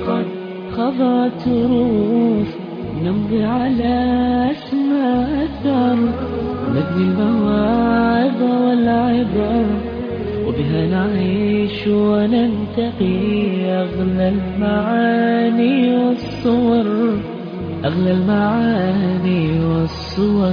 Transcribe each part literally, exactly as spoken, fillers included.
قد خضعت روح نمضي على أسماء أثر نبني المواعظ والعبر وبها نعيش وننتقي أغلى المعاني والصور أغلى المعاني والصور.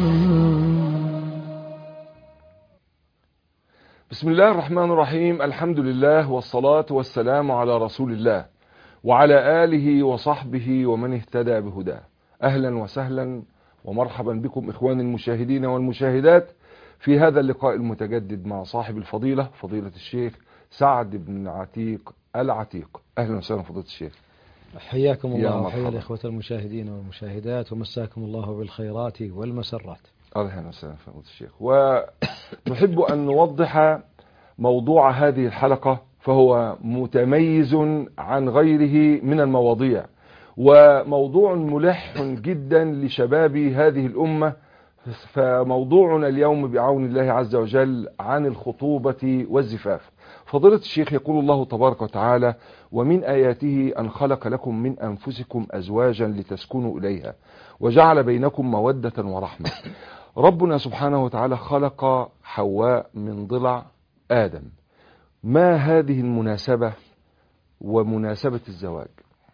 بسم الله الرحمن الرحيم. الحمد لله والصلاة والسلام على رسول الله وعلى آله وصحبه ومن اهتدى بهداه. أهلا وسهلا ومرحبا بكم إخواني المشاهدين والمشاهدات في هذا اللقاء المتجدد مع صاحب الفضيلة فضيلة الشيخ سعد بن عتيق العتيق. أهلا وسهلا فضيلة الشيخ. حياكم الله وحيا الإخوة المشاهدين والمشاهدات ومساكم الله بالخيرات والمسرات. أهلا وسهلا فضيلة الشيخ. ونحب أن نوضح موضوع هذه الحلقة فهو متميز عن غيره من المواضيع وموضوع ملح جدا لشباب هذه الأمة. فموضوعنا اليوم بعون الله عز وجل عن الخطوبة والزفاف. فضيلة الشيخ يقول الله تبارك وتعالى: ومن آياته أن خلق لكم من أنفسكم أزواجا لتسكنوا إليها وجعل بينكم مودة ورحمة. ربنا سبحانه وتعالى خلق حواء من ضلع آدم. ما هذه المناسبة ومناسبة الزواج؟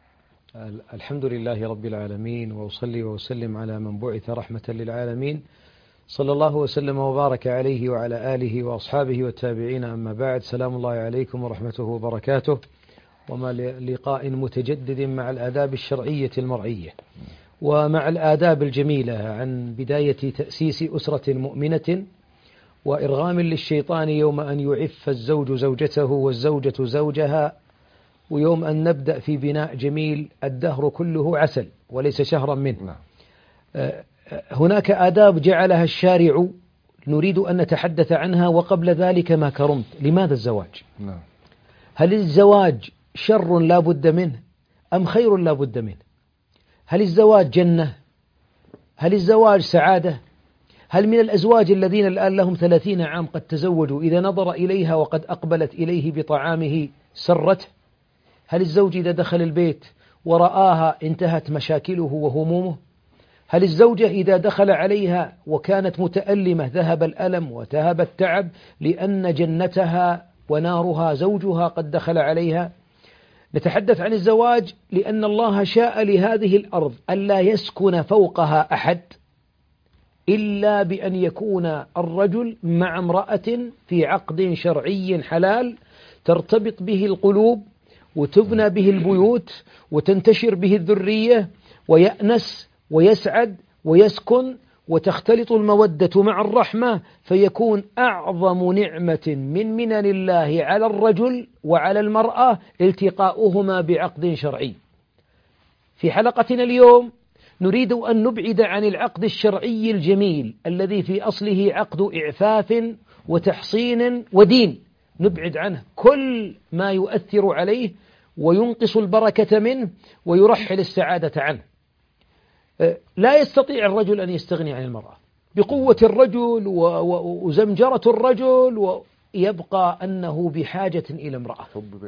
الحمد لله رب العالمين، وأصلي وأسلم على من بعث رحمة للعالمين، صلى الله وسلم وبارك عليه وعلى آله وأصحابه والتابعين. أما بعد، سلام الله عليكم ورحمته وبركاته، وما لقاء متجدد مع الآداب الشرعية المرعية ومع الآداب الجميلة عن بداية تأسيس أسرة مؤمنة وإرغام للشيطان يوم أن يعف الزوج زوجته والزوجة زوجها، ويوم أن نبدأ في بناء جميل الدهر كله عسل وليس شهرا منه. هناك آداب جعلها الشارع نريد أن نتحدث عنها، وقبل ذلك ما كرمت. لماذا الزواج؟ هل الزواج شر لا بد منه أم خير لا بد منه؟ هل الزواج جنة؟ هل الزواج سعادة؟ هل من الأزواج الذين الآن لهم ثلاثين عام قد تزوجوا إذا نظر إليها وقد أقبلت إليه بطعامه سرته؟ هل الزوج إذا دخل البيت ورآها انتهت مشاكله وهمومه؟ هل الزوجة إذا دخل عليها وكانت متألمة ذهب الألم وذهب التعب لأن جنتها ونارها زوجها قد دخل عليها؟ نتحدث عن الزواج لأن الله شاء لهذه الأرض ألا يسكن فوقها أحد إلا بأن يكون الرجل مع امرأة في عقد شرعي حلال ترتبط به القلوب وتبنى به البيوت وتنتشر به الذرية ويأنس ويسعد ويسكن وتختلط المودة مع الرحمة، فيكون أعظم نعمة من منن الله على الرجل وعلى المرأة التقاؤهما بعقد شرعي. في حلقتنا اليوم نريد أن نبعد عن العقد الشرعي الجميل الذي في أصله عقد إعفاف وتحصين ودين، نبعد عنه كل ما يؤثر عليه وينقص البركة منه ويرحل السعادة عنه. لا يستطيع الرجل أن يستغني عن المرأة بقوة الرجل وزمجرة الرجل، ويبقى أنه بحاجة إلى امرأة.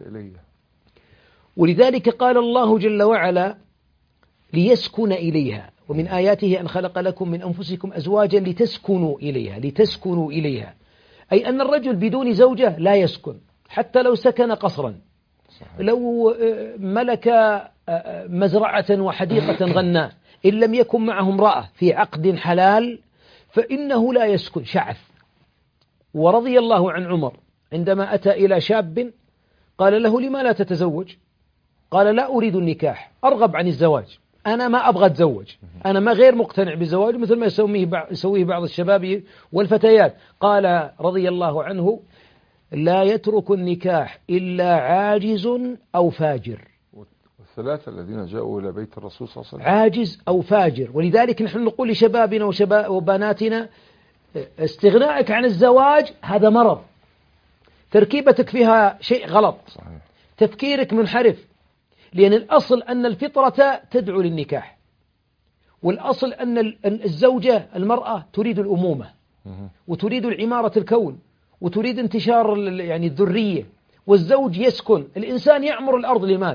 ولذلك قال الله جل وعلا: ليسكن إليها، ومن آياته أن خلق لكم من أنفسكم أزواجا لتسكنوا إليها. لتسكنوا إليها أي أن الرجل بدون زوجة لا يسكن، حتى لو سكن قصرا، لو ملك مزرعة وحديقة غناء، إن لم يكن معه امرأة في عقد حلال فإنه لا يسكن، شعث. ورضي الله عن عمر عندما أتى إلى شاب قال له: لما لا تتزوج؟ قال: لا أريد النكاح، أرغب عن الزواج، أنا ما أبغى أتزوج، أنا ما غير مقتنع بالزواج مثل ما يسويه بعض الشباب والفتيات. قال رضي الله عنه: لا يترك النكاح إلا عاجز أو فاجر. الثلاثة الذين جاءوا إلى بيت الرسول صلى الله عليه وسلم عاجز أو فاجر. ولذلك نحن نقول لشبابنا وبناتنا: استغنائك عن الزواج هذا مرض، تركيبتك فيها شيء غلط، صحيح. تفكيرك منحرف، لأن الأصل أن الفطرة تدعو للنكاح، والأصل أن الزوجة المرأة تريد الأمومة وتريد العمارة الكون وتريد انتشار يعني الذرية، والزوج يسكن. الإنسان يعمر الأرض لماذا؟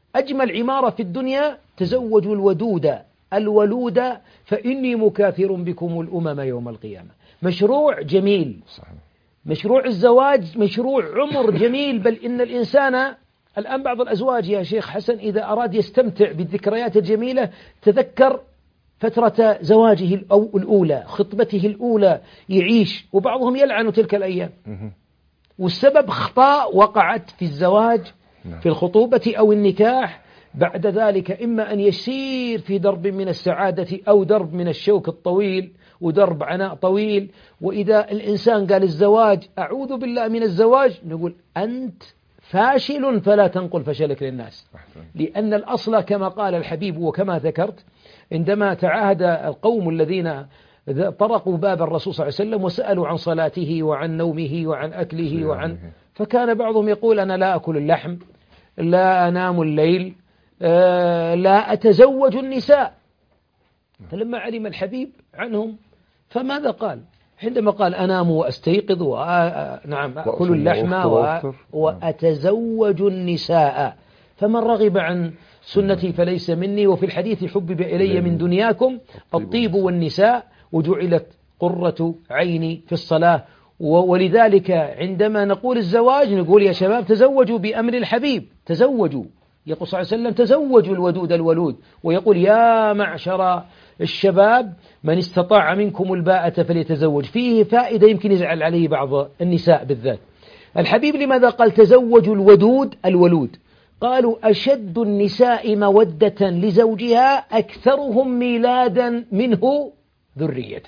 أجمل عمارة في الدنيا تزوجوا الودود الولود فإني مكاثر بكم الأمم يوم القيامة. مشروع جميل. صحيح. مشروع الزواج مشروع عمر جميل. بل إن الإنسان الآن بعض الأزواج يا شيخ حسن إذا أراد يستمتع بالذكريات الجميلة تذكر فترة زواجه الأولى، خطبته الأولى، يعيش، وبعضهم يلعن تلك الأيام، والسبب خطأ وقعت في الزواج في الخطوبة أو النكاح. بعد ذلك إما أن يسير في درب من السعادة أو درب من الشوك الطويل ودرب عناء طويل. وإذا الإنسان قال الزواج أعوذ بالله من الزواج، نقول أنت فاشل فلا تنقل فشلك للناس. لأن الأصل كما قال الحبيب وكما ذكرت عندما تعاهد القوم الذين طرقوا باب الرسول صلى الله عليه وسلم وسألوا عن صلاته وعن نومه وعن أكله وعن، فكان بعضهم يقول أنا لا أكل اللحم، لا أنام الليل، لا أتزوج النساء. فلما علم الحبيب عنهم فماذا قال؟ عندما قال أنام وأستيقظ ونعم أكل اللحم وأتزوج النساء، فمن رغب عن سنتي فليس مني. وفي الحديث حبب إلي من دنياكم الطيب والنساء وجعلت قرة عيني في الصلاة. ولذلك عندما نقول الزواج نقول يا شباب تزوجوا بأمر الحبيب، تزوجوا. يقول صلى الله عليه وسلم تزوجوا الودود الولود، ويقول يا معشر الشباب من استطاع منكم الباءة فليتزوج. فيه فائدة يمكن يزعل عليه بعض النساء بالذات. الحبيب لماذا قال تزوجوا الودود الولود؟ قالوا أشد النساء مودة لزوجها أكثرهم ميلادا منه ذرية.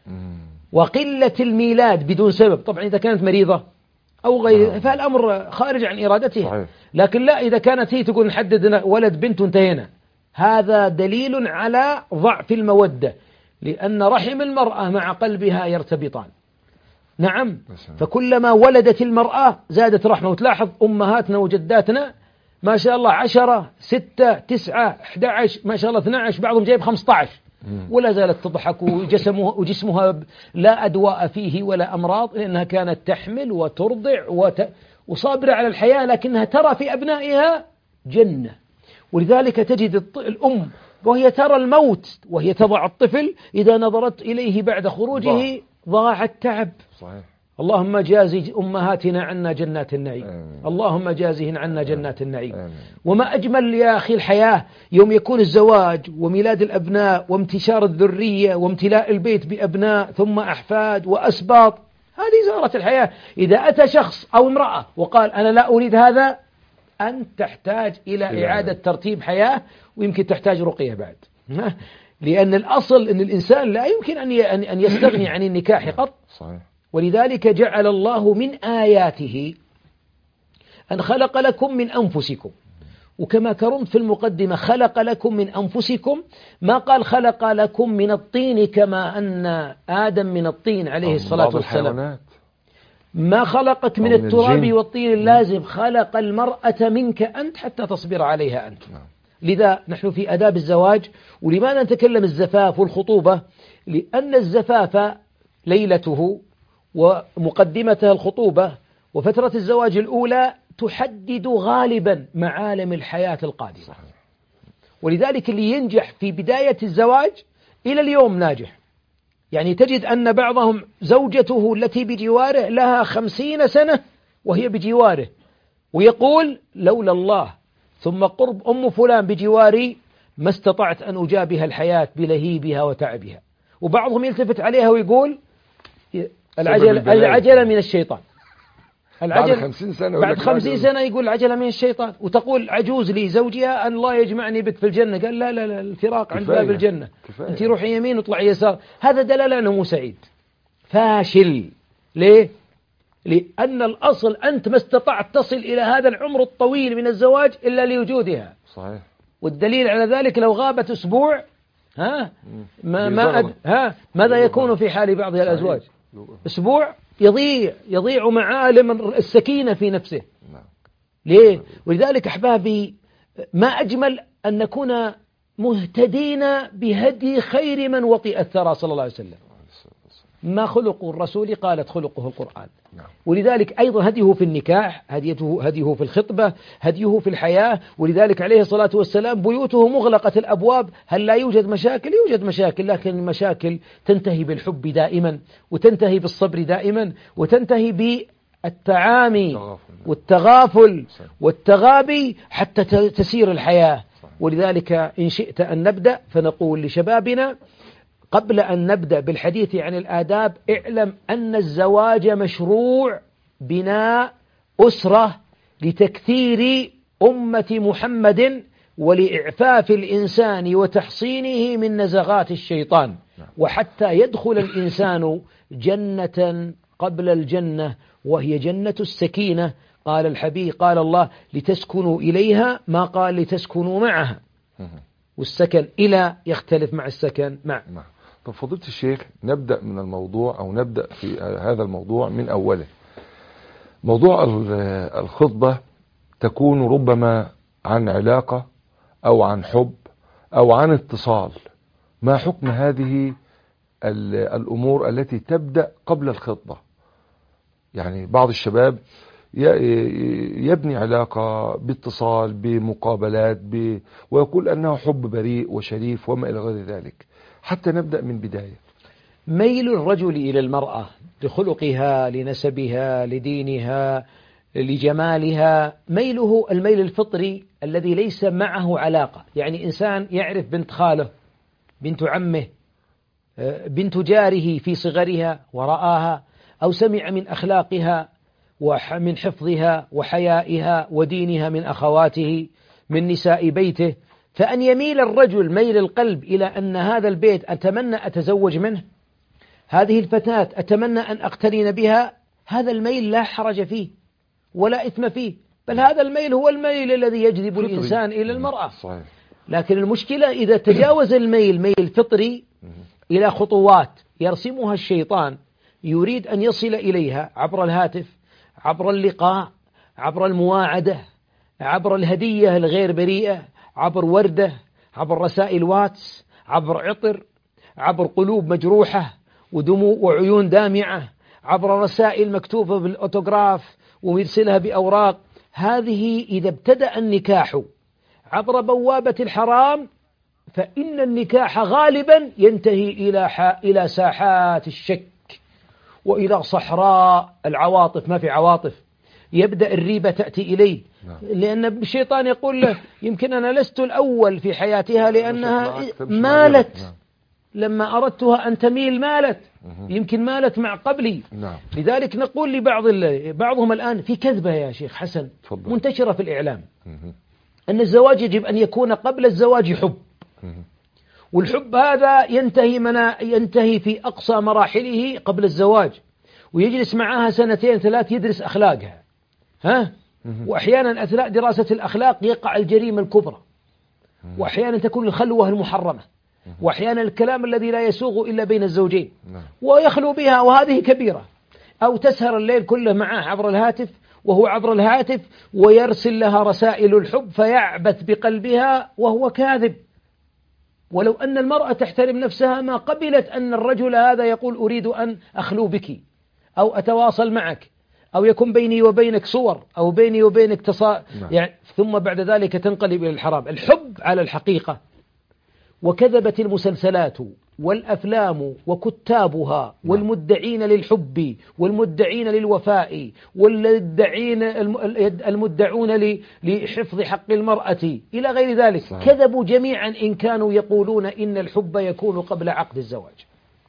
وقلة الميلاد بدون سبب، طبعا إذا كانت مريضة أو غير فالأمر خارج عن إرادتها، لكن لا إذا كانت هي تقول نحدد ولد بنت وانتهينا، هذا دليل على ضعف المودة، لأن رحم المرأة مع قلبها يرتبطان. نعم، فكلما ولدت المرأة زادت رحمة. وتلاحظ أمهاتنا وجداتنا ما شاء الله عشرة ستة تسعة أحد عشر ما شاء الله اثني عشر، بعضهم جايب خمسة عشر ولا زالت تضحك وجسمها, وجسمها لا أدواء فيه ولا أمراض، لأنها كانت تحمل وترضع وت... وصابرة على الحياة، لكنها ترى في أبنائها جنة. ولذلك تجد الأم وهي ترى الموت وهي تضع الطفل إذا نظرت إليه بعد خروجه ضاع التعب. صحيح. اللهم جازي أمهاتنا عنا جنات النعيم. آمين. اللهم جازهن عنا جنات النعيم. آمين. وما أجمل يا أخي الحياة يوم يكون الزواج وميلاد الأبناء وانتشار الذرية وامتلاء البيت بأبناء ثم أحفاد وأسباط. هذه زهرة الحياة. إذا أتى شخص أو امرأة وقال أنا لا أريد هذا، أنت تحتاج إلى إعادة ترتيب حياة، ويمكن تحتاج رقية بعد. لأن الأصل أن الإنسان لا يمكن أن يستغني عن النكاح قط. صحيح. ولذلك جعل الله من آياته أن خلق لكم من أنفسكم، وكما كرمت في المقدمة خلق لكم من أنفسكم، ما قال خلق لكم من الطين كما أن آدم من الطين عليه الصلاة والسلام، ما خلقك من التراب والطين اللازم، خلق المرأة منك أنت حتى تصبر عليها أنت. لذا نحن في آداب الزواج. ولماذا نتكلم الزفاف والخطوبة؟ لأن الزفاف ليلته ومقدمتها الخطوبة وفترة الزواج الأولى تحدد غالبا معالم الحياة القادمة. ولذلك اللي ينجح في بداية الزواج إلى اليوم ناجح. يعني تجد أن بعضهم زوجته التي بجواره لها خمسين سنة وهي بجواره، ويقول لولا الله ثم قرب أم فلان بجواري ما استطعت أن أجابها الحياة بلهيبها وتعبها. وبعضهم يلتفت عليها ويقول العجلة, العجلة من الشيطان. العجلة بعد خمسين سنة, بعد خمسين سنة يقول العجلة من الشيطان. وتقول عجوز لزوجها أن الله يجمعني بك في الجنة، قال لا لا لا الفراق عند باب الجنة، كفاية. أنت روحي يمين وطلعي يسار. هذا دلالة أنه مو سعيد، فاشل. ليه؟ لأن الأصل أنت ما استطعت تصل إلى هذا العمر الطويل من الزواج إلا لوجودها. صحيح. والدليل على ذلك لو غابت أسبوع ها ما ما أد... ها ماذا يكون في حال بعض الأزواج؟ أسبوع يضيع يضيع معالم السكينة في نفسه. ليه؟ ولذلك أحبابي ما أجمل أن نكون مهتدين بهدي خير من وطئ الثرى صلى الله عليه وسلم. ما خلق الرسول؟ قالت خلقه القرآن. ولذلك أيضا هديه في النكاح، هديه, هديه في الخطبة، هديه في الحياة. ولذلك عليه الصلاة والسلام بيوته مغلقة الأبواب. هل لا يوجد مشاكل؟ يوجد مشاكل، لكن المشاكل تنتهي بالحب دائما، وتنتهي بالصبر دائما، وتنتهي بالتعامي والتغافل والتغابي حتى تسير الحياة. ولذلك إن شئت أن نبدأ فنقول لشبابنا قبل أن نبدأ بالحديث عن الآداب: اعلم أن الزواج مشروع بناء أسرة لتكثير أمة محمد ولإعفاف الإنسان وتحصينه من نزغات الشيطان، وحتى يدخل الإنسان جنة قبل الجنة وهي جنة السكينة. قال الحبيب قال الله: لتسكنوا إليها، ما قال لتسكنوا معها. والسكن إلى يختلف مع السكن مع. طب فضيلة الشيخ، نبدأ من الموضوع أو نبدأ في هذا الموضوع من أوله. موضوع الخطبة تكون ربما عن علاقة أو عن حب أو عن اتصال. ما حكم هذه الأمور التي تبدأ قبل الخطبة؟ يعني بعض الشباب يبني علاقة باتصال بمقابلات ب... ويقول أنه حب بريء وشريف وما إلى غير ذلك. حتى نبدأ من بداية. ميل الرجل إلى المرأة لخلقها، لنسبها، لدينها، لجمالها، ميله الميل الفطري الذي ليس معه علاقة. يعني إنسان يعرف بنت خاله، بنت عمه، بنت جاره في صغرها ورآها، أو سمع من أخلاقها ومن حفظها وحيائها ودينها من أخواته من نساء بيته، فأن يميل الرجل ميل القلب إلى أن هذا البيت أتمنى أتزوج منه، هذه الفتاة أتمنى أن أقترن بها، هذا الميل لا حرج فيه ولا إثم فيه، بل هذا الميل هو الميل الذي يجذب فطري. الإنسان إلى المرأة. صحيح. لكن المشكلة إذا تجاوز الميل ميل فطري إلى خطوات يرسمها الشيطان، يريد أن يصل إليها عبر الهاتف، عبر اللقاء، عبر المواعدة، عبر الهدية الغير بريئة، عبر وردة، عبر رسائل واتس، عبر عطر، عبر قلوب مجروحة ودموع وعيون دامعة، عبر رسائل مكتوبة بالأوتوغراف ويرسلها بأوراق. هذه إذا ابتدأ النكاح عبر بوابة الحرام فإن النكاح غالبا ينتهي إلى إلى ساحات الشك وإلى صحراء العواطف، ما في عواطف. يبدأ الريبة تأتي إليه، لأن الشيطان يقول له يمكن أنا لست الأول في حياتها لأنها مالت، لما أردتها أن تميل مالت، يمكن مالت مع قبلي. لذلك نقول لبعض بعضهم الآن في كذبة يا شيخ حسن منتشرة في الإعلام أن الزواج يجب أن يكون قبل الزواج حب، والحب هذا ينتهي منا ينتهي في أقصى مراحله قبل الزواج، ويجلس معها سنتين ثلاث يدرس أخلاقها، ها؟ وأحيانا أثناء دراسة الأخلاق يقع الجريمة الكبرى، وأحيانا تكون الخلوة المحرمة، وأحيانا الكلام الذي لا يسوغ إلا بين الزوجين، ويخلو بها، وهذه كبيرة. أو تسهر الليل كله معه عبر الهاتف وهو عبر الهاتف ويرسل لها رسائل الحب فيعبث بقلبها وهو كاذب. ولو أن المرأة تحترم نفسها ما قبلت أن الرجل هذا يقول أريد أن أخلو بك أو أتواصل معك أو يكون بيني وبينك صور أو بيني وبينك تصا... يعني ثم بعد ذلك تنقلب إلى الحرام. الحب على الحقيقة. وكذبت المسلسلات والأفلام وكتابها والمدعين للحب والمدعين للوفاء والمدعين المدعون لحفظ حق المرأة إلى غير ذلك. صحيح. كذبوا جميعا إن كانوا يقولون إن الحب يكون قبل عقد الزواج.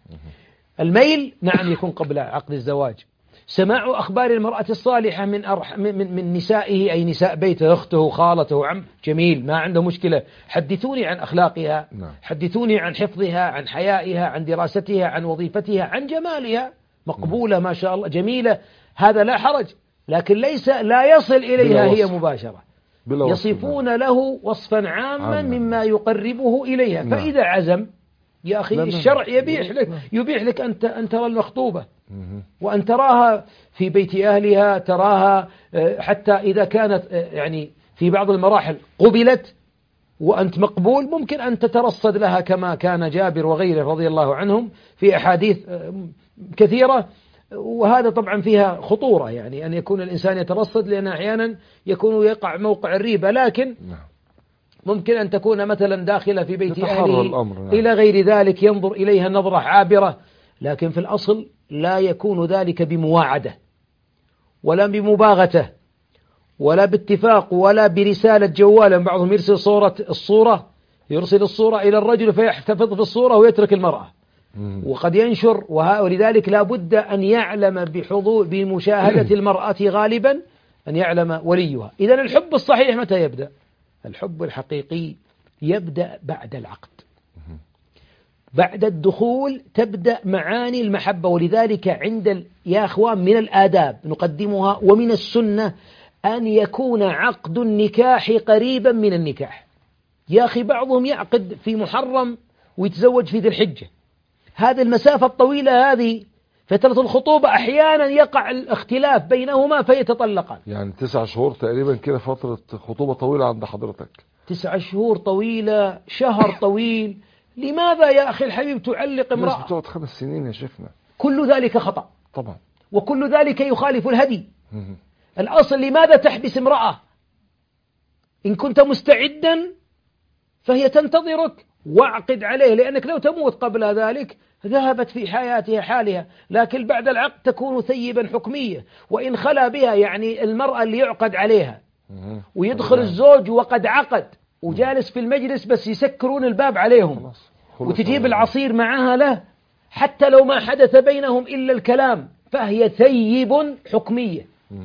الميل نعم يكون قبل عقد الزواج. سماع أخبار المرأة الصالحة من, أرح من, من نسائه أي نساء بيته، أخته خالته عم، جميل، ما عنده مشكلة. حدثوني عن أخلاقها، حدثوني عن حفظها، عن حيائها، عن دراستها، عن وظيفتها، عن جمالها، مقبولة ما شاء الله جميلة، هذا لا حرج. لكن ليس لا يصل إليها هي مباشرة، يصفون له وصفا عاما مما يقربه إليها. فإذا عزم يا أخي الشرع يبيح لك يبيح لك أن أن ترى المخطوبة وأن تراها في بيت أهلها، تراها حتى إذا كانت يعني في بعض المراحل قبلت وأنت مقبول، ممكن أن تترصد لها كما كان جابر وغيره رضي الله عنهم في أحاديث كثيرة. وهذا طبعا فيها خطورة، يعني أن يكون الإنسان يترصد، لأن أحيانا يكون يقع موقع الريبة، لكن ممكن أن تكون مثلا داخلة في بيت أهله إلى غير ذلك، ينظر إليها نظرة عابرة، لكن في الأصل لا يكون ذلك بمواعدة ولا بمباغته ولا باتفاق ولا برسالة جوال. بعضهم يرسل صورة الصورة يرسل الصورة إلى الرجل فيحتفظ في الصورة ويترك المرأة، وقد ينشر، ولذلك لا بد أن يعلم بحضور بمشاهدة المرأة غالبا، أن يعلم وليها. إذن الحب الصحيح متى يبدأ؟ الحب الحقيقي يبدأ بعد العقد، بعد الدخول تبدأ معاني المحبة. ولذلك عند يا أخوان من الآداب نقدمها ومن السنة أن يكون عقد النكاح قريبا من النكاح. يا أخي بعضهم يعقد في محرم ويتزوج في ذي الحجة، هذه المسافة الطويلة، هذه فترة الخطوبة أحيانا يقع الاختلاف بينهما فيتطلقان. يعني تسع شهور تقريبا كده فترة خطوبة طويلة عند حضرتك؟ تسع شهور طويلة، شهر طويل. لماذا يا أخي الحبيب تعلق امرأة؟ الناس بتقعد خمس سنين يا شيخنا. كل ذلك خطأ طبعا، وكل ذلك يخالف الهدي. الأصل لماذا تحبس امرأة؟ إن كنت مستعدا فهي تنتظرك واعقد عليه، لأنك لو تموت قبل ذلك ذهبت في حياتها حالها. لكن بعد العقد تكون ثيبا حكمية، وإن خلا بها يعني المرأة اللي يعقد عليها ويدخل الزوج وقد عقد وجالس في المجلس بس يسكرون الباب عليهم وتجيب العصير معها له، حتى لو ما حدث بينهم إلا الكلام، فهي ثيب حكمية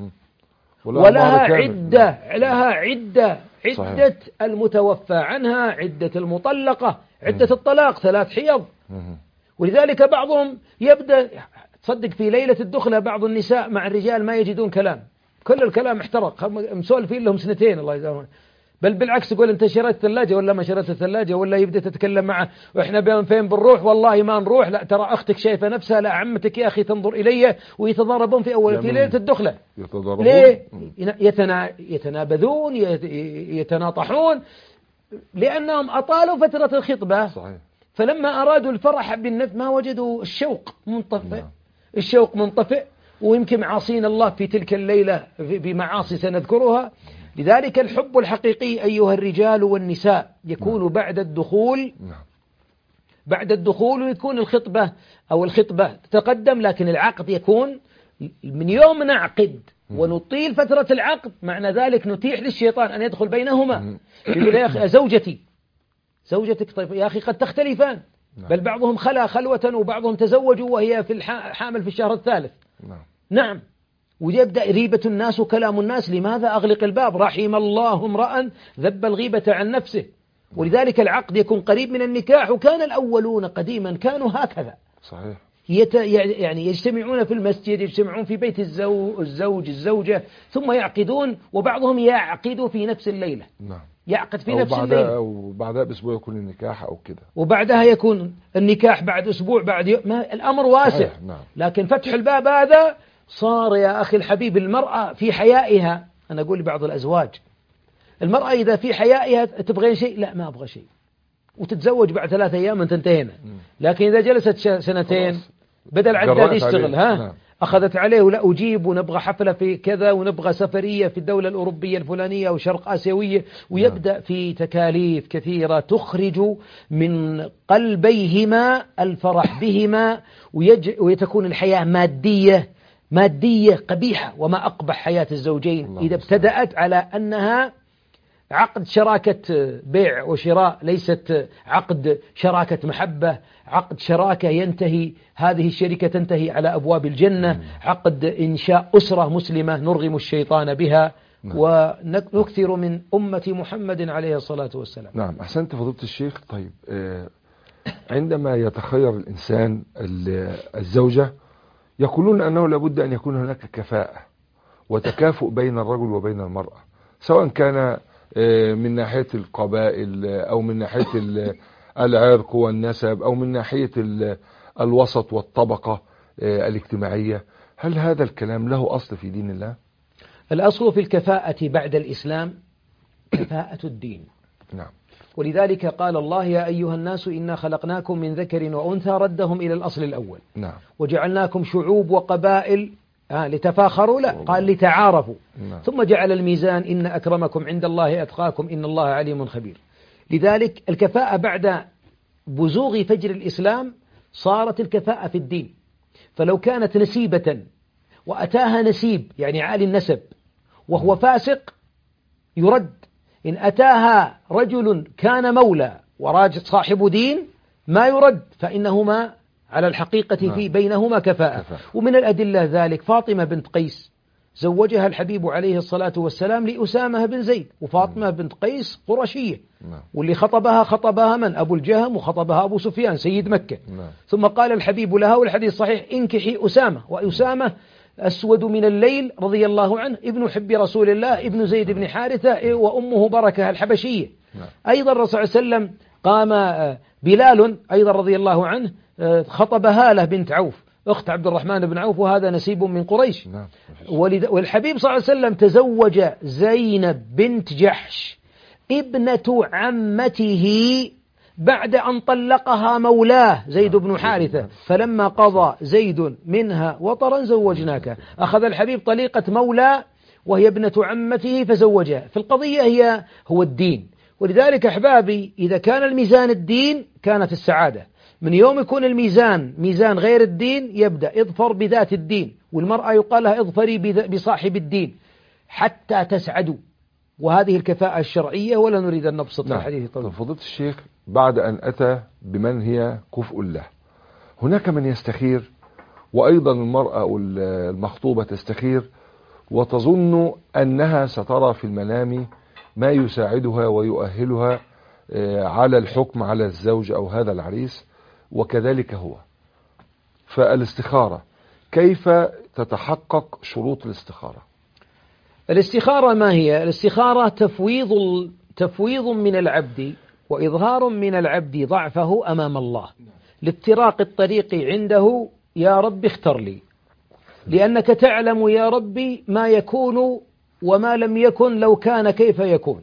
ولها عدة، لها عدة عدة المتوفى عنها، عدة المطلقة، عدة الطلاق ثلاث حيض. ولذلك بعضهم يبدأ تصدق في ليلة الدخلة بعض النساء مع الرجال ما يجدون كلام، كل الكلام احترق، مسولفين لهم سنتين الله يجزاهم. بل بالعكس يقول انت شريت ثلاجة ولا ما شريت الثلاجة، ولا يبدأ تتكلم معه واحنا بين فين بنروح، والله ما نروح، لا ترى اختك شايفة نفسها، لا عمتك يا اخي تنظر الي، ويتضاربون في اول في ليلة الدخلة. ليه؟ يتنا يتنابذون يتناطحون لأنهم أطالوا فترة الخطبة. صحيح. فلما أرادوا الفرح بالنفس ما وجدوا الشوق منطفئ. الشوق منطفئ، ويمكن عاصين الله في تلك الليلة بمعاصي سنذكرها. لذلك الحب الحقيقي أيها الرجال والنساء يكون بعد الدخول، بعد الدخول، ويكون الخطبة أو الخطبة تتقدم، لكن العقد يكون من يوم نعقد ونطيل فترة العقد، معنى ذلك نتيح للشيطان أن يدخل بينهما. يقول يا أخي زوجتي زوجتك، طيب يا أخي قد تختلفان، بل بعضهم خلا خلوة وبعضهم تزوجوا وهي في الحامل في الشهر الثالث. نعم، ويبدأ ريبة الناس وكلام الناس. لماذا أغلق الباب؟ رحم الله امرأ ذب الغيبة عن نفسه. ولذلك العقد يكون قريب من النكاح، وكان الأولون قديما كانوا هكذا. صحيح. يت يعني يجتمعون في المسجد، يجتمعون في بيت الزوج الزوج الزوجة، ثم يعقدون، وبعضهم يعقد في نفس الليلة. نعم. يعقد في نفس الليلة، وبعدها بأسبوع يكون النكاح أو كده، وبعدها يكون النكاح بعد أسبوع بعد يوم. ما الأمر واسع. نعم. لكن فتح الباب هذا صار يا أخي الحبيب المرأة في حيائها. أنا أقول لبعض الأزواج المرأة إذا في حيائها تبغين شيء، لا ما أبغى شيء، وتتزوج بعد ثلاثة أيام أنت انتهينا. لكن إذا جلست سنتين بدل عداد يشتغل، ها نعم. أخذت عليه ولا أجيب، ونبغى حفلة في كذا، ونبغى سفرية في الدولة الأوروبية الفلانية أو شرق آسيوية، ويبدأ نعم. في تكاليف كثيرة تخرج من قلبيهما الفرح بهما، ويج... وتكون الحياة مادية مادية قبيحة. وما أقبح حياة الزوجين إذا ابتدأت على أنها عقد شراكة بيع وشراء، ليست عقد شراكة محبة، عقد شراكة ينتهي هذه الشركة تنتهي على أبواب الجنة، عقد إنشاء أسرة مسلمة نرغم الشيطان بها ونكثر من أمة محمد عليه الصلاة والسلام. نعم، أحسنت فضيلة الشيخ. طيب عندما يتخير الإنسان الزوجة يقولون أنه لابد أن يكون هناك كفاءة وتكافؤ بين الرجل وبين المرأة، سواء كان من ناحية القبائل أو من ناحية العرق والنسب أو من ناحية الوسط والطبقة الاجتماعية. هل هذا الكلام له أصل في دين الله؟ الأصل في الكفاءة بعد الإسلام كفاءة الدين. نعم. ولذلك قال الله يا أيها الناس إنا خلقناكم من ذكر وأنثى ردهم إلى الأصل الأول. نعم. وجعلناكم شعوب وقبائل آه لتفاخروا، لا قال لتعارفوا. نعم. ثم جعل الميزان إن أكرمكم عند الله أتقاكم إن الله عليم خبير. لذلك الكفاءة بعد بزوغ فجر الإسلام صارت الكفاءة في الدين. فلو كانت نسيبة وأتاها نسيب يعني عالي النسب وهو فاسق يرد. إن أتاها رجل كان مولى وراجل صاحب دين ما يرد، فإنهما على الحقيقة في بينهما كفاءة. ومن الأدلة ذلك فاطمة بنت قيس زوجها الحبيب عليه الصلاة والسلام لأسامة بن زيد، وفاطمة بنت قيس قرشية، واللي خطبها خطبها من؟ أبو الجهم، وخطبها أبو سفيان سيد مكة. ثم قال الحبيب لها والحديث صحيح انكحي أسامة، وأسامة أسود من الليل رضي الله عنه ابن حب رسول الله ابن زيد بن حارثة وأمه بركة الحبشية. أيضا الرسول صلى الله عليه وسلم قام بلال أيضا رضي الله عنه خطب هالة بنت عوف أخت عبد الرحمن بن عوف، وهذا نسيب من قريش. والحبيب صلى الله عليه وسلم تزوج زينب بنت جحش ابنة عمته بعد أن طلقها مولاه زيد بن حارثة، فلما قضى زيد منها وطرا زوجناك. أخذ الحبيب طليقة مولى وهي ابنة عمته فزوجها. في القضية هي هو الدين. ولذلك أحبابي إذا كان الميزان الدين كانت السعادة. من يوم يكون الميزان ميزان غير الدين يبدأ اظفر بذات الدين، والمرأة يقال لها اظفري بصاحب الدين حتى تسعدوا. وهذه الكفاءة الشرعية، ولا نريد أن نبسط نعم. الحديث طبعا. فضيلة الشيخ بعد أن أتى بمن هي كفء له، هناك من يستخير، وأيضا المرأة أو المخطوبة تستخير وتظن أنها سترى في المنام ما يساعدها ويؤهلها على الحكم على الزوج أو هذا العريس، وكذلك هو. فالاستخارة كيف تتحقق شروط الاستخارة؟ الاستخارة ما هي؟ الاستخارة تفويض تفويض من العبد وإظهار من العبد ضعفه أمام الله لافتراق الطريق عنده. يا رب اختر لي، لأنك تعلم يا ربي ما يكون وما لم يكن لو كان كيف يكون.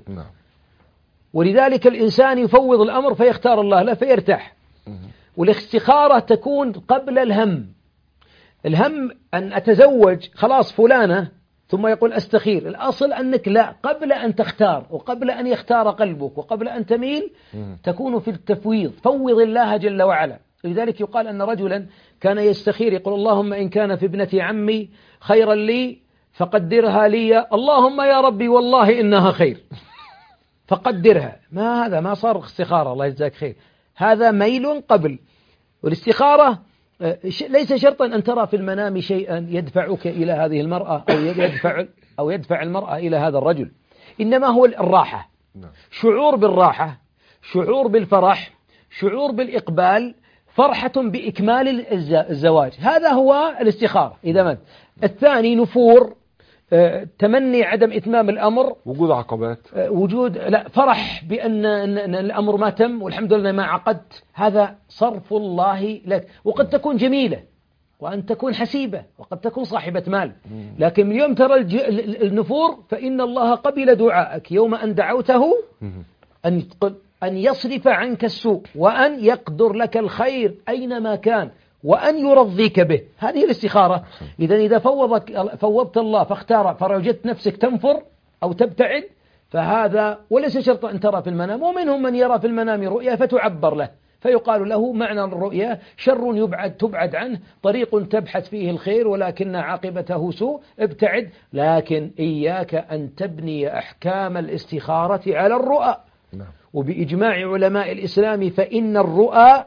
ولذلك الإنسان يفوض الأمر فيختار الله له فيرتاح. والاستخارة تكون قبل الهم. الهم أن أتزوج خلاص فلانة ثم يقول أستخير. الأصل أنك لا، قبل أن تختار وقبل أن يختار قلبك وقبل أن تميل تكون في التفويض. فوض الله جل وعلا. لذلك يقال أن رجلا كان يستخير يقول اللهم إن كان في ابنة عمي خيرا لي فقدرها لي، اللهم يا ربي والله إنها خير فقدرها. ما هذا؟ ما صار استخارة، الله يجزاك خير، هذا ميل قبل. والاستخارة ليس شرطا أن ترى في المنام شيئا يدفعك إلى هذه المرأة أو يدفع أو يدفع المرأة إلى هذا الرجل، إنما هو الراحة، شعور بالراحة، شعور بالفرح، شعور بالإقبال، فرحة بإكمال الزواج. هذا هو الاستخارة. إذا مات الثاني نفور، تمني عدم إتمام الأمر، وجود عقبات، وجود لا فرح بأن الأمر ما تم والحمد لله ما عقدت. هذا صرف الله لك. وقد تكون جميلة وأن تكون حسيبة وقد تكون صاحبة مال، لكن من يوم ترى النفور فإن الله قبل دعاءك يوم أن دعوته أن أن يصرف عنك السوء وأن يقدر لك الخير أينما كان وأن يرضيك به. هذه الاستخارة. إذا إذا فوضك فوضت الله فاختار فوجدت نفسك تنفر أو تبتعد فهذا وليس شرط أن ترى في المنام. ومنهم من يرى في المنام رؤيا فتعبر له فيقال له معنى الرؤيا شر يبعد تبعد عنه، طريق تبحث فيه الخير ولكن عاقبته سوء، ابتعد. لكن إياك أن تبني أحكام الاستخارة على الرؤى. وبإجماع علماء الإسلام فإن الرؤى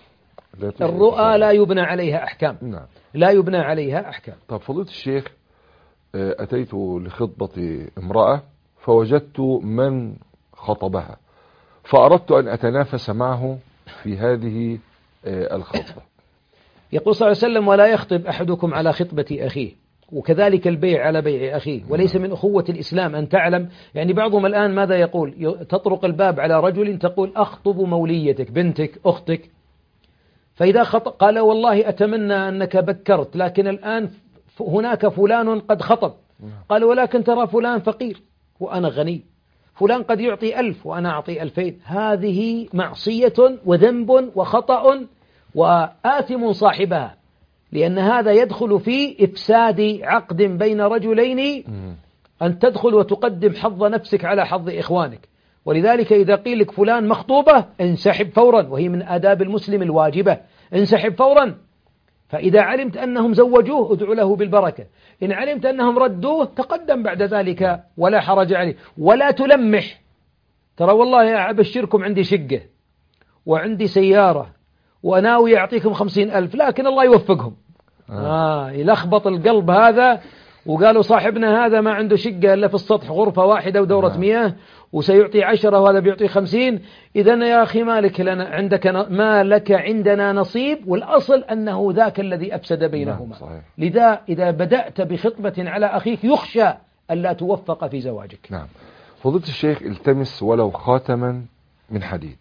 الرؤى لا يبنى عليها أحكام. نعم. لا يبنى عليها أحكام. طب فضيلة الشيخ، أتيت لخطبة امرأة فوجدت من خطبها فأردت أن أتنافس معه في هذه الخطبة. يقول صلى الله عليه وسلم ولا يخطب أحدكم على خطبة أخيه، وكذلك البيع على بيع أخيه. وليس من أخوة الإسلام أن تعلم، يعني بعضهم الآن ماذا يقول؟ تطرق الباب على رجل تقول أخطب موليتك بنتك أختك، فإذا خطب قال والله أتمنى أنك بكرت لكن الآن هناك فلان قد خطب، قال ولكن ترى فلان فقير وأنا غني، فلان قد يعطي ألف وأنا أعطي ألفين، هذه معصية وذنب وخطأ وآثم صاحبها، لأن هذا يدخل في إفساد عقد بين رجلين، أن تدخل وتقدم حظ نفسك على حظ إخوانك. ولذلك إذا قيل لك فلان مخطوبة انسحب فورا، وهي من آداب المسلم الواجبة، انسحب فورا. فإذا علمت أنهم زوجوه ادعو له بالبركة، إن علمت أنهم ردوه تقدم بعد ذلك ولا حرج عليه. ولا تلمح، ترى والله أبشركم عندي شقة وعندي سيارة وناوي أعطيكم خمسين ألف، لكن الله يوفقهم. آه يلخبط القلب هذا، وقالوا صاحبنا هذا ما عنده شقة إلا في السطح غرفة واحدة ودورة مياه وسيعطي عشرة وهذا بيعطي خمسين. إذن يا أخي مالك لنا عندك ما لك عندنا نصيب، والأصل أنه ذاك الذي أفسد بينهما. نعم لذا إذا بدأت بخطبة على أخيك يخشى ألا توفق في زواجك. نعم. فضيلة الشيخ، التمس ولو خاتما من حديد،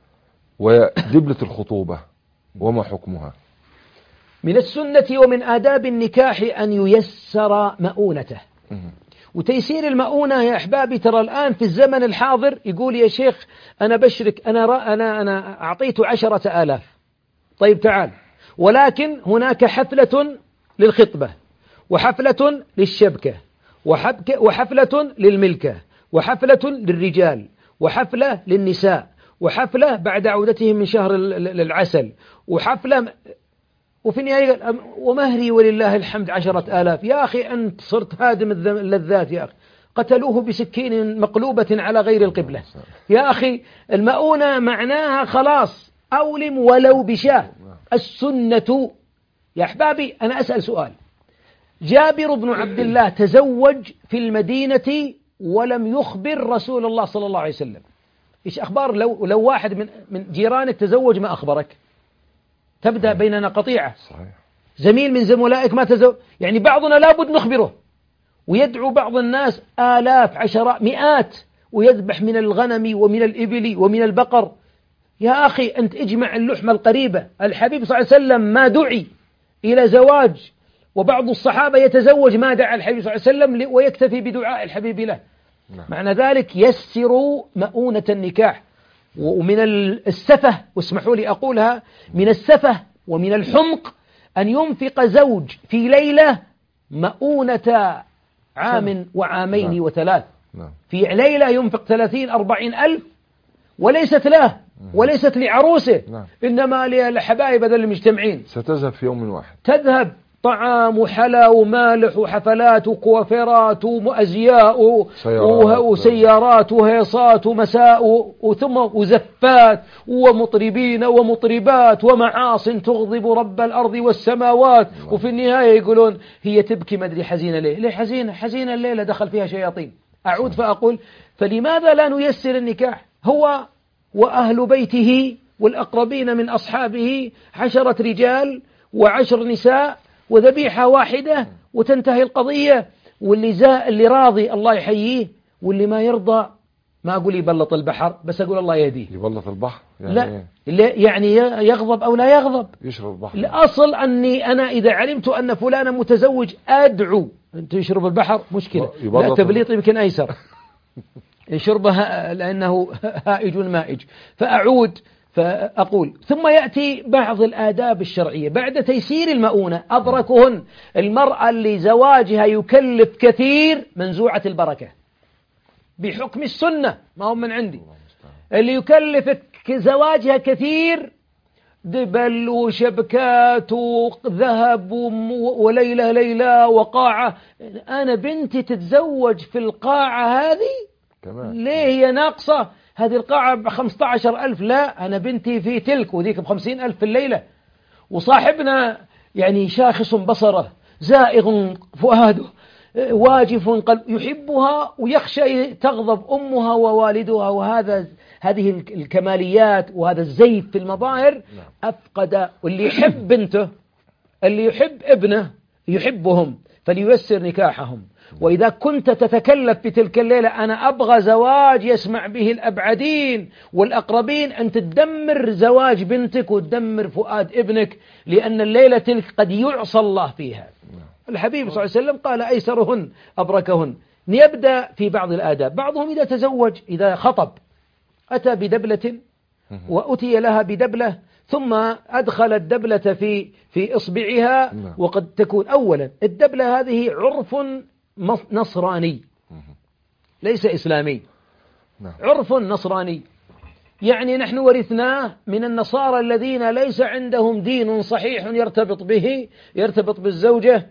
ودبلة الخطوبة وما حكمها؟ من السنة ومن آداب النكاح أن ييسر مؤونته. وتيسير المؤونة يا أحبابي، ترى الآن في الزمن الحاضر يقول يا شيخ أنا بشرك، أنا رأ أنا أنا أعطيته عشرة آلاف، طيب تعال، ولكن هناك حفلة للخطبة وحفلة للشبكة وحبكة وحفلة للملكة وحفلة للرجال وحفلة للنساء وحفلة بعد عودتهم من شهر العسل وحفلة، وفي النهاية ومهري ولله الحمد عشرة آلاف. يا أخي أنت صرت هادم اللذات يا أخي، قتلوه بسكين مقلوبة على غير القبلة. يا أخي المؤونة معناها خلاص أولم ولو بشاه. السنة يا أحبابي، أنا أسأل سؤال، جابر بن عبد الله تزوج في المدينة ولم يخبر رسول الله صلى الله عليه وسلم. إيش أخبار لو لو واحد من من جيرانك تزوج ما أخبرك؟ تبدأ بيننا قطيعة. صحيح. زميل من زملائك ما تزوج، يعني بعضنا لابد نخبره. ويدعو بعض الناس آلاف عشرات مئات ويذبح من الغنم ومن الإبل ومن البقر. يا أخي أنت اجمع اللحمة القريبة. الحبيب صلى الله عليه وسلم ما دعي إلى زواج، وبعض الصحابة يتزوج ما دعا الحبيب صلى الله عليه وسلم ويكتفي بدعاء الحبيب له. نعم. معنى ذلك يسروا مؤونة النكاح. ومن السفه، واسمحوا لي أقولها، من السفه ومن الحمق أن ينفق زوج في ليلة مؤونة عام وعامين نعم. وثلاث. نعم. في ليلة ينفق ثلاثين أربعين ألف وليست له وليست لعروسه. نعم. إنما للحبايب هذول المجتمعين. ستذهب في يوم واحد، تذهب طعام وحلا ومالح وحفلات وكوافرات وأزياء وسيارات وهيصات ومساء وثم وزفات ومطربين ومطربات ومعاص تغضب رب الأرض والسماوات. وفي النهاية يقولون هي تبكي ما أدري حزينة ليه. ليه حزينة؟ حزينة الليلة دخل فيها شياطين. أعود فأقول فلماذا لا نيسر النكاح؟ هو وأهل بيته والأقربين من أصحابه عشرة رجال وعشر نساء وذبيحة واحدة وتنتهي القضية. واللي زا اللي راضي الله يحييه، واللي ما يرضى ما أقول يبلط البحر، بس أقول الله يهديه. يبلط البحر يعني لا إيه؟ يعني يغضب أو لا يغضب، يشرب البحر. الأصل أني أنا إذا علمت أن فلانا متزوج أدعو. أنت يشرب البحر مشكلة، لا تبليط يمكن أيسر يشربها لأنه هائج مائج. فأعود فأقول ثم يأتي بعض الآداب الشرعية بعد تيسير المؤونة. أبركهن المرأة اللي زواجها يكلف كثير منزوعة البركة بحكم السنة، ما هم من عندي. اللي يكلفك زواجها كثير دبل وشبكات وذهب وليلة ليلة وقاعة. أنا بنتي تتزوج في القاعة هذه كمان. ليه هي ناقصة؟ هذه القاعة بخمسة عشر ألف، لا أنا بنتي في تلك وذيك بخمسين ألف في الليلة. وصاحبنا يعني شاخص بصره زائغ فؤاده واجف قلب، يحبها ويخشى تغضب أمها ووالدها. وهذا هذه الكماليات وهذا الزيف في المظاهر أفقد. واللي يحب بنته اللي يحب ابنه يحبهم فلييسر نكاحهم. وإذا كنت تتكلف في تلك الليلة أنا أبغى زواج يسمع به الأبعدين والأقربين، أن تدمر زواج بنتك وتدمر فؤاد ابنك، لأن الليلة تلك قد يعصى الله فيها. الحبيب صلى الله عليه وسلم قال أيسرهن أبركهن. يبدأ في بعض الآداب. بعضهم إذا تزوج، إذا خطب، أتى بدبلة وأتي لها بدبلة، ثم أدخل الدبلة في في إصبعها، وقد تكون أولا الدبلة هذه عرف نصراني ليس إسلامي، عرف نصراني، يعني نحن ورثناه من النصارى الذين ليس عندهم دين صحيح يرتبط به، يرتبط بالزوجة،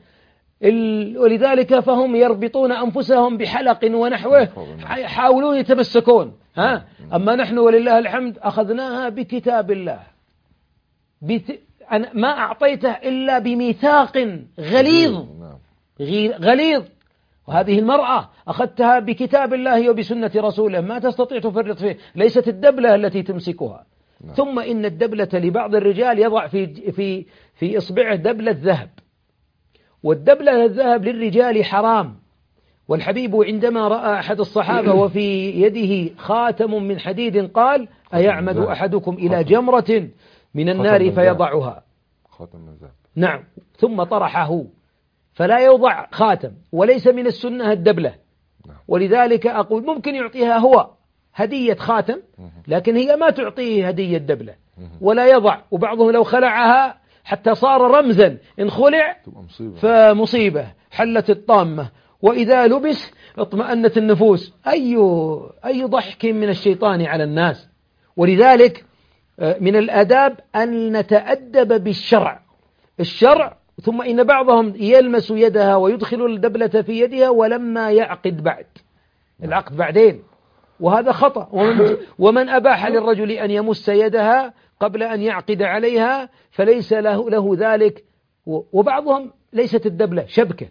ولذلك فهم يربطون أنفسهم بحلق ونحوه، يحاولون يتمسكون. ها أما نحن ولله الحمد أخذناها بكتاب الله، بت... أنا ما أعطيته إلا بميثاق غليظ غليظ، وهذه المرأة أخذتها بكتاب الله وبسنة رسوله، ما تستطيع تفرط فيه، ليست الدبلة التي تمسكها. نعم. ثم إن الدبلة لبعض الرجال يضع في في في إصبعه دبلة ذهب، والدبلة الذهب للرجال حرام. والحبيب عندما رأى أحد الصحابة وفي يده خاتم من حديد قال: أيعمد أحدكم إلى جمرة من النار فيضعها؟ خاتم من ذهب. نعم. ثم طرحه، فلا يوضع خاتم، وليس من السنة الدبلة. ولذلك أقول ممكن يعطيها هو هدية خاتم، لكن هي ما تعطيه هدية دبلة ولا يضع. وبعضهم لو خلعها حتى صار رمزا، إن خلع فمصيبة حلت الطامة، وإذا لبس اطمأنت النفوس. أي أي ضحك من الشيطان على الناس. ولذلك من الآداب أن نتأدب بالشرع، الشرع. ثم إن بعضهم يلمس يدها ويدخل الدبلة في يدها ولما يعقد بعد، العقد بعدين، وهذا خطأ. ومن, ومن أباح للرجل أن يمس يدها قبل أن يعقد عليها فليس له, له ذلك. وبعضهم ليست الدبلة شبكة.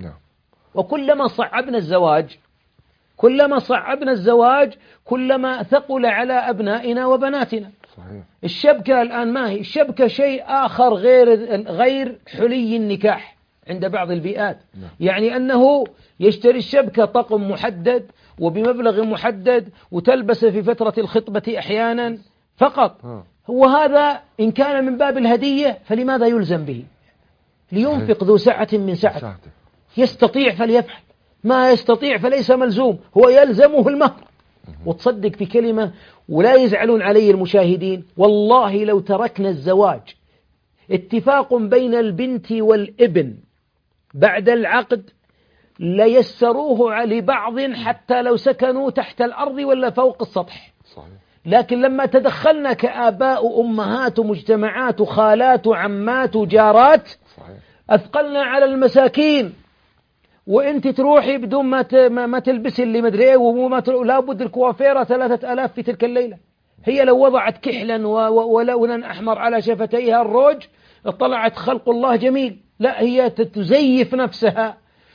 وكلما صعبنا الزواج كلما صعبنا الزواج كلما ثقل على أبنائنا وبناتنا. صحيح. الشبكة الآن ما هي الشبكة، شيء آخر غير غير حلي النكاح عند بعض البيئات. نعم. يعني أنه يشتري الشبكة طقم محدد وبمبلغ محدد وتلبس في فترة الخطبة أحيانا فقط. آه. وهذا إن كان من باب الهدية فلماذا يلزم به؟ لينفق ذو سعة من سعته، يستطيع فليفعل، ما يستطيع فليس ملزوم، هو يلزمه المهر. وتصدق في كلمة ولا يزعلون علي المشاهدين، والله لو تركنا الزواج اتفاق بين البنت والابن بعد العقد ليسروه لبعض حتى لو سكنوا تحت الأرض ولا فوق السطح. صحيح. لكن لما تدخلنا كآباء أمهات مجتمعات خالات عمات جارات، صحيح، أثقلنا على المساكين. وانت تروحي بدون ما ما تلبسي اللي مدري ايه، وما لابد الكوافيره ثلاثة آلاف في تلك الليله. هي لو وضعت كحلا ولونا احمر على شفتيها الروج طلعت خلق الله جميل. لا، هي تزيف نفسها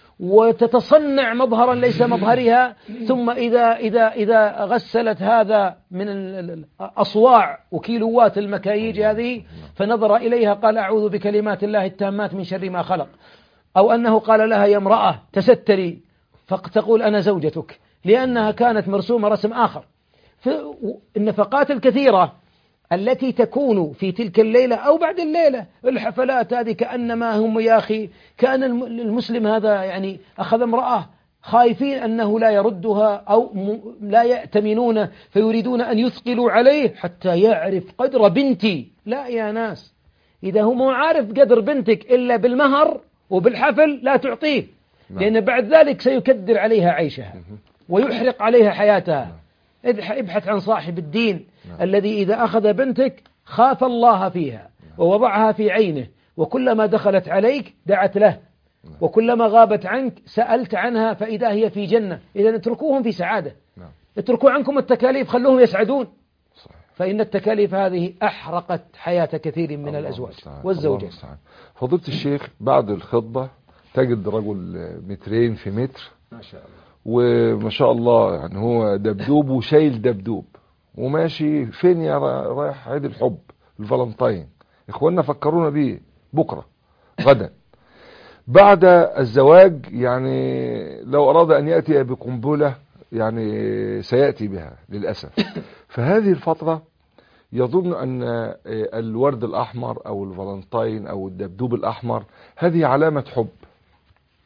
وتتصنع مظهرا ليس مظهرها. ثم اذا اذا اذا غسلت هذا من الاصواع وكيلوات المكاييج هذه فنظر اليها قال: اعوذ بكلمات الله التامات من شر ما خلق. أو أنه قال لها: يا امرأة تستري، فتقول: أنا زوجتك، لأنها كانت مرسومة رسم آخر. النفقات الكثيرة التي تكون في تلك الليلة أو بعد الليلة، الحفلات هذه كأنما هم يا أخي كان المسلم هذا يعني أخذ امرأة خايفين أنه لا يردها أو لا يأتمنون فيريدون أن يثقلوا عليه حتى يعرف قدر بنتي. لا يا ناس، إذا هو مو عارف قدر بنتك إلا بالمهر وبالحفل لا تعطيه، لأن بعد ذلك سيكدر عليها عيشها ويحرق عليها حياتها. ابحث عن صاحب الدين الذي إذا أخذ بنتك خاف الله فيها ووضعها في عينه، وكلما دخلت عليك دعت له، وكلما غابت عنك سألت عنها فإذا هي في جنة. إذا اتركوهم في سعادة، اتركوا عنكم التكاليف، خلوهم يسعدون. فإن التكاليف هذه أحرقت حياة كثير من الأزواج والزوجات. فضيلة الشيخ، بعد الخطبة تجد رجل مترين في متر ما شاء الله، وما شاء الله يعني هو دبدوب وشايل دبدوب وماشي فين؟ يا رايح عيد الحب الفالنتين، إخواننا فكرونا بيه بكرة غدا بعد الزواج. يعني لو أراد أن يأتي بقنبلة يعني سيأتي بها للأسف. فهذه الفترة يظن أن الورد الأحمر أو الفالنتين أو الدبدوب الأحمر هذه علامة حب.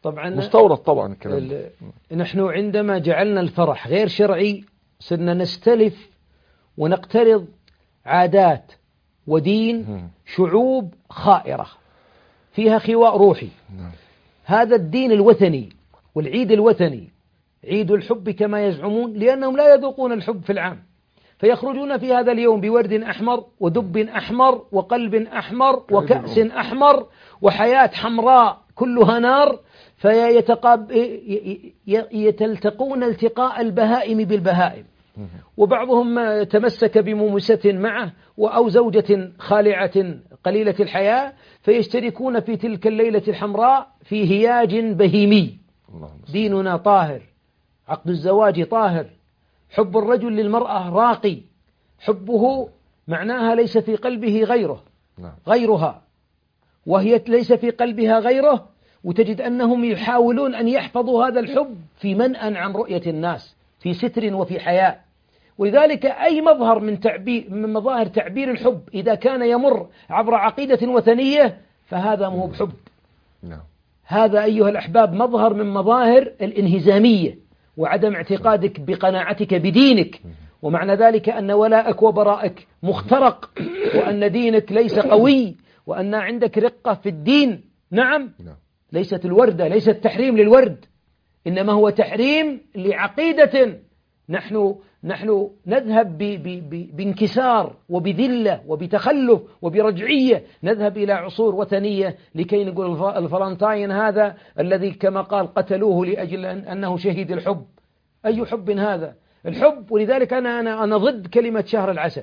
طبعا مستورد طبعا الكلام ده. نحن عندما جعلنا الفرح غير شرعي صرنا نستلف ونقترض عادات ودين شعوب خائرة فيها خواء روحي. هذا الدين الوثني والعيد الوثني عيد الحب كما يزعمون، لأنهم لا يذوقون الحب في العام، فيخرجون في هذا اليوم بورد أحمر ودب أحمر وقلب أحمر وكأس أحمر وحياة حمراء كلها نار، فيتلتقون التقاء البهائم بالبهائم، وبعضهم تمسك بمومسة معه أو زوجة خالعة قليلة الحياة، فيشتركون في تلك الليلة الحمراء في هياج بهيمي. ديننا طاهر، عقد الزواج طاهر، حب الرجل للمرأة راقي، حبه معناها ليس في قلبه غيره غيرها، وهي ليس في قلبها غيره، وتجد أنهم يحاولون أن يحفظوا هذا الحب في منأى عن رؤية الناس، في ستر وفي حياء. ولذلك أي مظهر من تعبير من مظاهر تعبير الحب إذا كان يمر عبر عقيدة وثنية فهذا مو بحب. هذا أيها الأحباب مظهر من مظاهر الانهزامية وعدم اعتقادك بقناعتك بدينك، ومعنى ذلك أن ولاءك وبراءك مخترق، وأن دينك ليس قوي، وأن عندك رقة في الدين. نعم، ليست الوردة، ليست تحريم للورد، إنما هو تحريم لعقيدة. نحن نحن نذهب ب ب ب بانكسار وبذلة وبتخلف وبرجعية، نذهب إلى عصور وثنية لكي نقول الفلنطاين هذا الذي كما قال قتلوه لأجل أنه شهيد الحب. أي حب هذا الحب؟ ولذلك أنا أنا أنا ضد كلمة شهر العسل.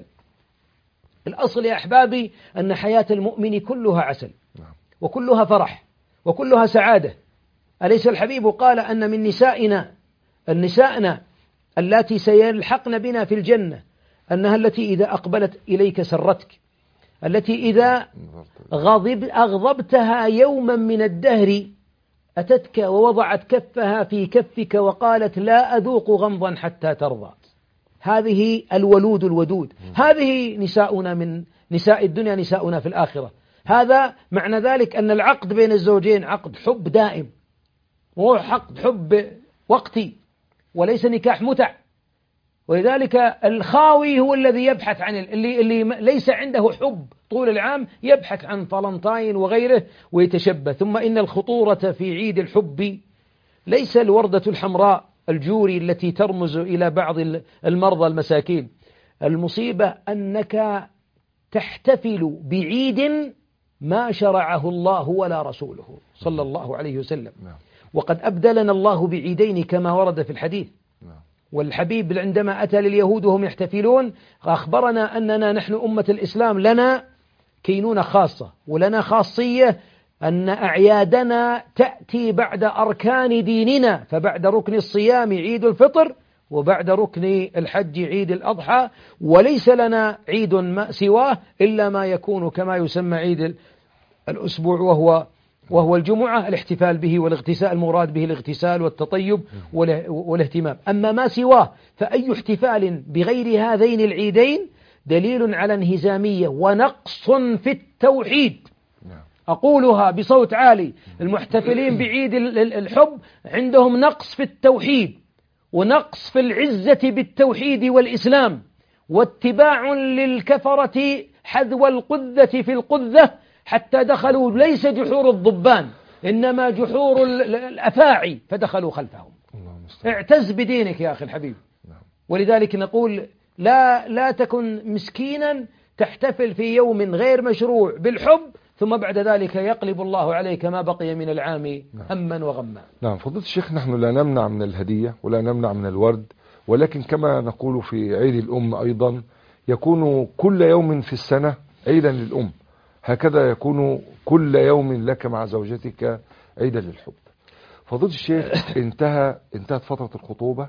الأصل يا أحبابي أن حياة المؤمن كلها عسل وكلها فرح وكلها سعادة. أليس الحبيب قال أن من نسائنا النسائنا التي سيلحقن بنا في الجنة أنها التي إذا أقبلت إليك سرتك، التي إذا غضب أغضبتها يوما من الدهر أتتك ووضعت كفها في كفك وقالت لا أذوق غمضا حتى ترضى. هذه الولود الودود، هذه نساؤنا من نساء الدنيا، نساؤنا في الآخرة. هذا معنى ذلك أن العقد بين الزوجين عقد حب دائم، وهو عقد حب وقتي وليس نكاح متع. ولذلك الخاوي هو الذي يبحث عن اللي, اللي ليس عنده حب طول العام، يبحث عن فالنتاين وغيره ويتشبه. ثم إن الخطورة في عيد الحب ليس الوردة الحمراء الجوري التي ترمز إلى بعض المرضى المساكين. المصيبة أنك تحتفل بعيد ما شرعه الله ولا رسوله صلى الله عليه وسلم، وقد أبدلنا الله بعيدين كما ورد في الحديث. والحبيب عندما أتى لليهود وهم يحتفلون أخبرنا أننا نحن أمة الإسلام لنا كينونة خاصة ولنا خاصية، أن أعيادنا تأتي بعد أركان ديننا، فبعد ركن الصيام عيد الفطر، وبعد ركن الحج عيد الأضحى، وليس لنا عيد ما سواه إلا ما يكون كما يسمى عيد الأسبوع وهو وهو الجمعة، الاحتفال به والاغتسال، المراد به الاغتسال والتطيب والاهتمام. أما ما سواه فأي احتفال بغير هذين العيدين دليل على انهزامية ونقص في التوحيد. أقولها بصوت عالي، المحتفلين بعيد الحب عندهم نقص في التوحيد ونقص في العزة بالتوحيد والإسلام، واتباع للكفرة حذو القذة في القذة، حتى دخلوا ليس جحور الضبان إنما جحور الأفاعي فدخلوا خلفهم. اعتز بدينك يا أخي الحبيب. ولذلك نقول لا لا تكن مسكينا تحتفل في يوم غير مشروع بالحب ثم بعد ذلك يقلب الله عليك ما بقي من العام هما وغما. نعم فضيلة الشيخ، نحن لا نمنع من الهدية ولا نمنع من الورد، ولكن كما نقول في عيد الأم أيضا يكون كل يوم في السنة عيدا للأم، هكذا يكون كل يوم لك مع زوجتك عيدا للحب. فضيلة الشيخ، انتهى انتهت فترة الخطوبة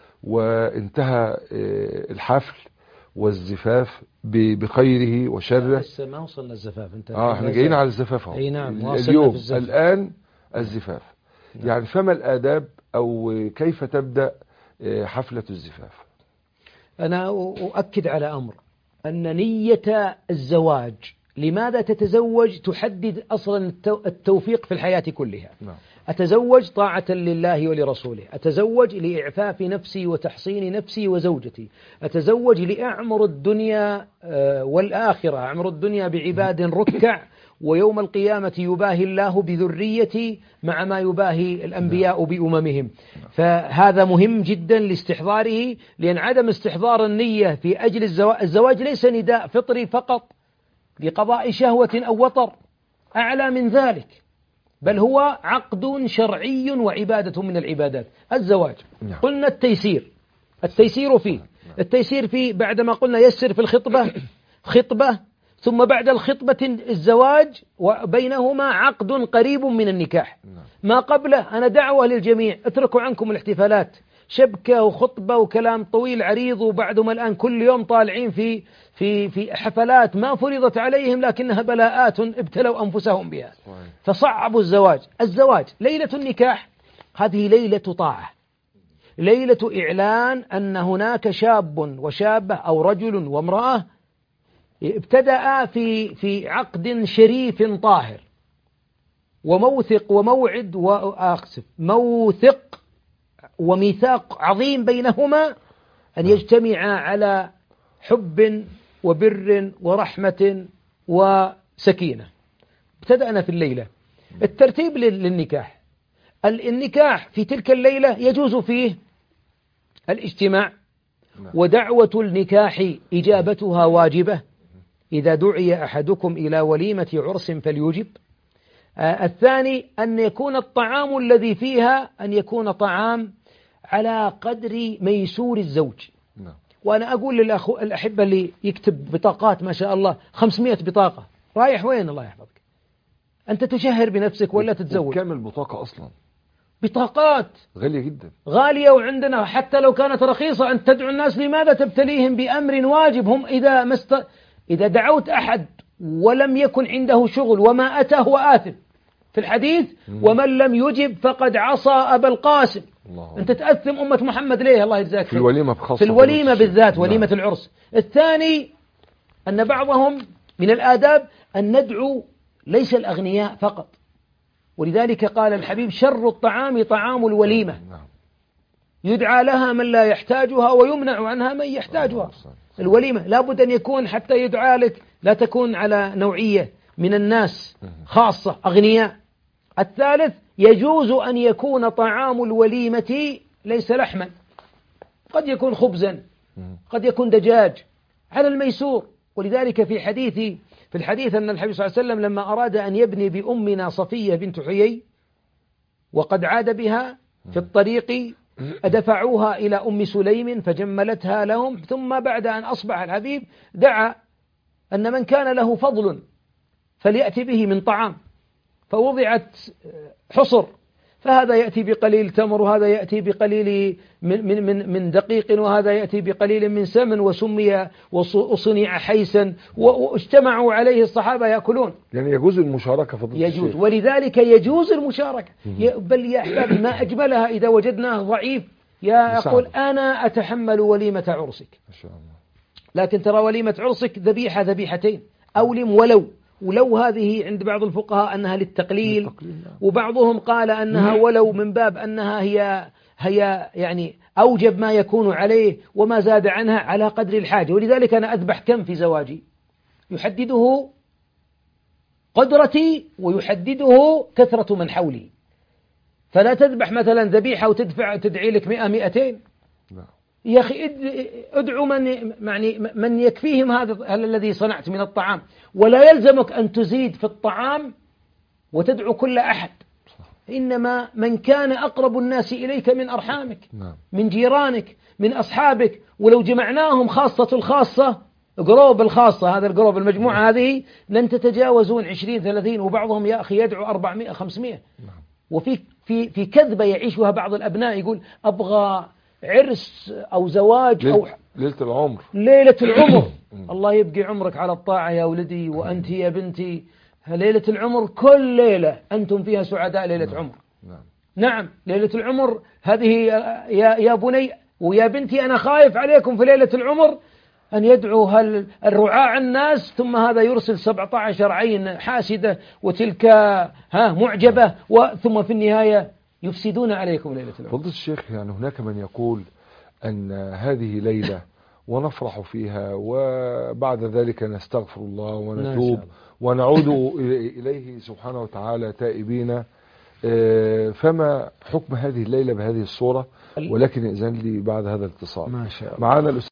وانتهى الحفل والزفاف بخيره وشره. لسه ما وصلنا الزفاف. انت اه احنا جايين على الزفاف اهو. اي نعم، اليوم الآن الزفاف. نعم. يعني فما الآداب أو كيف تبدأ حفلة الزفاف؟ أنا أؤكد على أمر، أن نية الزواج لماذا تتزوج تحدد أصلا التوفيق في الحياة كلها. نعم. أتزوج طاعة لله ولرسوله، أتزوج لإعفاف نفسي وتحصين نفسي وزوجتي، أتزوج لأعمر الدنيا والآخرة، أعمر الدنيا بعباد ركع، ويوم القيامة يباهي الله بذريتي مع ما يباهي الأنبياء بأممهم. فهذا مهم جدا لاستحضاره، لأن عدم استحضار النية في أجل الزواج، الزواج ليس نداء فطري فقط لقضاء شهوة أو وطر، أعلى من ذلك، بل هو عقد شرعي وعبادة من العبادات. الزواج قلنا التيسير، التيسير فيه التيسير فيه بعدما قلنا يسر في الخطبة خطبة، ثم بعد الخطبة الزواج، وبينهما عقد قريب من النكاح. ما قبله أنا دعوة للجميع، اتركوا عنكم الاحتفالات، شبكة وخطبة وكلام طويل عريض، وبعدهم الآن كل يوم طالعين في في في حفلات ما فرضت عليهم لكنها بلاءات ابتلوا أنفسهم بها، فصعبوا الزواج. الزواج ليلة النكاح هذه ليلة طاعة، ليلة إعلان أن هناك شاب وشابة أو رجل وامرأة ابتدأ في في عقد شريف طاهر، وموثق وموعد وأقسم موثق وميثاق عظيم بينهما أن يجتمعا على حب وبر ورحمة وسكينة. ابتدأنا في الليلة. الترتيب للنكاح، النكاح في تلك الليلة يجوز فيه الاجتماع، ودعوة النكاح إجابتها واجبة، إذا دعي أحدكم إلى وليمة عرس فليجب. آه الثاني أن يكون الطعام الذي فيها أن يكون طعام على قدر ميسور الزوج. نعم. وأنا أقول للأخو الأحبة اللي يكتب بطاقات ما شاء الله خمسمائة بطاقة، رايح وين الله يحفظك؟ أنت تشهر بنفسك ولا تتزوج؟ كامل بطاقة أصلا، بطاقات غالية جدا، غالية، وعندنا حتى لو كانت رخيصة أن تدعو الناس، لماذا تبتليهم بأمر واجب؟ هم إذا مست... إذا دعوت أحد ولم يكن عنده شغل وما أتى هو آثم في الحديث، ومن لم يجب فقد عصى أبا القاسم. الله أنت تأثم أمة محمد ليه؟ الله يجزاك في الوليمة بخاصة، في الوليمة بالذات، وليمة نعم. العرس. الثاني أن بعضهم من الآداب أن ندعو ليس الأغنياء فقط، ولذلك قال الحبيب شر الطعام طعام الوليمة، يدعى لها من لا يحتاجها ويمنع عنها من يحتاجها. الوليمة لابد أن يكون حتى يدعى لك لا تكون على نوعية من الناس خاصة أغنياء. الثالث يجوز أن يكون طعام الوليمة ليس لحما، قد يكون خبزا، قد يكون دجاج، على الميسور. ولذلك في حديث في الحديث أن الحبيب صلى الله عليه وسلم لما أراد أن يبني بأمنا صفية بنت حيي وقد عاد بها في الطريق أدفعوها إلى أم سليم فجملتها لهم، ثم بعد أن أصبح الحبيب دعا أن من كان له فضل فليأتي به من طعام، فوضعت حصر، فهذا يأتي بقليل تمر، وهذا يأتي بقليل من, من, من, من دقيق، وهذا يأتي بقليل من سمن، وسمي وصنع حيسا، واجتمعوا عليه الصحابة يأكلون. يعني يجوز المشاركة فضيلة يجوز الشيخ. ولذلك يجوز المشاركة. بل يا أحبابي ما أجملها إذا وجدناه ضعيف يا أقول أنا أتحمل وليمة عرسك، ما شاء الله. لكن ترى وليمة عرسك ذبيحة ذبيحتين أولم ولو ولو هذه عند بعض الفقهاء أنها للتقليل، وبعضهم قال أنها ولو من باب أنها هي هي يعني أوجب ما يكون عليه، وما زاد عنها على قدر الحاجة. ولذلك أنا أذبح كم في زواجي يحدده قدرتي ويحدده كثرة من حولي، فلا تذبح مثلا ذبيحة وتدفع تدعي لك مئة مئتين. يا أخي ادعو من يعني من يكفيهم هذا الذي صنعت من الطعام، ولا يلزمك أن تزيد في الطعام وتدعو كل أحد، إنما من كان أقرب الناس إليك من أرحامك، من جيرانك، من أصحابك، ولو جمعناهم خاصة الخاصة قروب الخاصة، هذا القروب المجموعة هذه لن تتجاوزون عشرين ثلاثين، وبعضهم يا أخي يدعو أربعمائة خمسمائة. وفي في في كذبة يعيشها بعض الأبناء، يقول أبغى عرس أو زواج أو ليلة العمر، ليلة العمر. الله يبقي عمرك على الطاعة يا ولدي، وأنت يا بنتي ليلة العمر كل ليلة أنتم فيها سعداء. ليلة نعم. عمر نعم. نعم ليلة العمر هذه يا يا بني ويا بنتي، أنا خايف عليكم في ليلة العمر أن يدعو الرعاع الناس ثم هذا يرسل سبعة عشر عين حاسدة وتلك ها معجبة، ثم في النهاية يفسدون عليكم ليلة العرس. فضل الشيخ، يعني هناك من يقول أن هذه ليلة ونفرح فيها وبعد ذلك نستغفر الله ونتوب ونعود إليه سبحانه وتعالى تائبين، فما حكم هذه الليلة بهذه الصورة؟ ولكن إذن لي بعد هذا الاتصال ما شاء الله. معنا